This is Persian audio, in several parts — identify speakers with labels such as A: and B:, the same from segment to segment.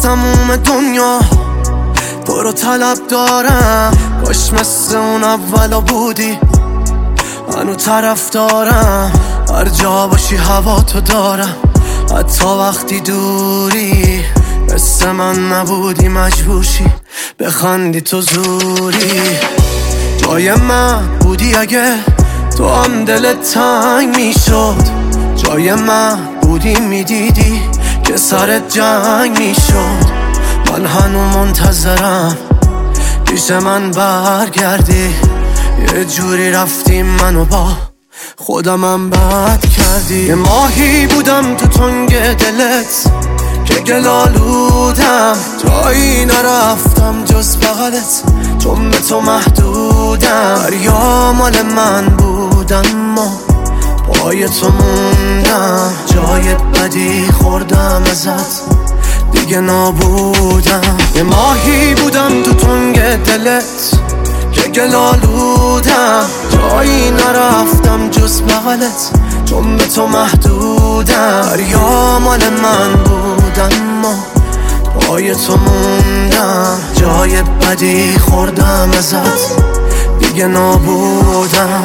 A: تموم دنیا تو رو طلب دارم، کاش مثل اون اولا بودی، منو طرف دارم، هر جا باشی هوا تو دارم، حتی وقتی دوری مثل من نبودی مجبوشی بخندی تو زوری. جای من بودی اگه تو هم دلت تنگ میشد، جای من بودی میدیدی که سرت جنگ میشد. من هنو منتظرم پیش من برگردی، یه جوری رفتی منو با خودمم بد کردی. یه ماهی بودم تو تنگ دلت که گلالودم، جایی نرفتم جز بغلت چون به تو محدودم. دریا مال من بودم اما پای تو موندم، جای بدی خوردم ازت دیگه نابودم. یه ماهی بودم تو تنگ دلت که گلالودم، جایی نرفتم جز بغلت چون به تو محدودم. دریا مال من بودم اما پای تو موندم، جای بدی خوردم ازت دیگه نابودم.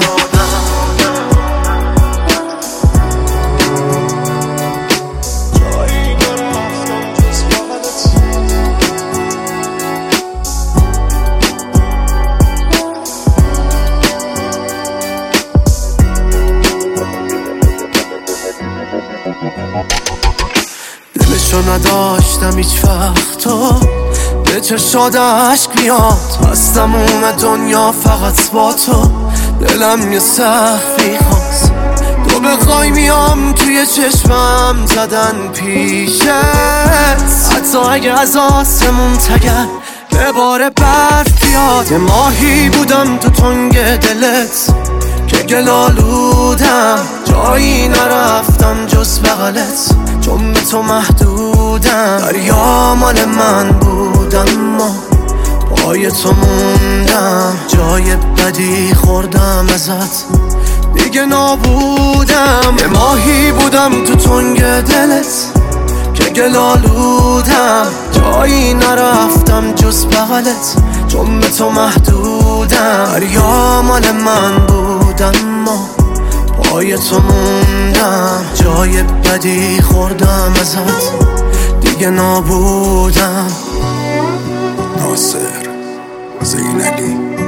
A: دلشو نداشتم هیچ وقت تو به چشاد عشق بیاد، از تموم دنیا فقط با تو دلم یه سخفی خواست. تو بخوای میام توی چشمم زدن پیشت، حتی اگه از آسمون تگر به بار برف بیاد. یه ماهی بودم تو تنگ دلت که گلالودم، جایی نرفتم جز بغلت چون به تو محدودم. دریا مال من بودم اما پای تو موندم، جای بدی خوردم ازت دیگه نابودم. یه ماهی بودم تو تنگ دلت که گلالودم، جایی نرفتم جز بغلت چون به تو محدودم. دریا مال من بودم اما پای تو موندم، جای بدی خوردم ازت دیگه نابودم.
B: ناصر زینلی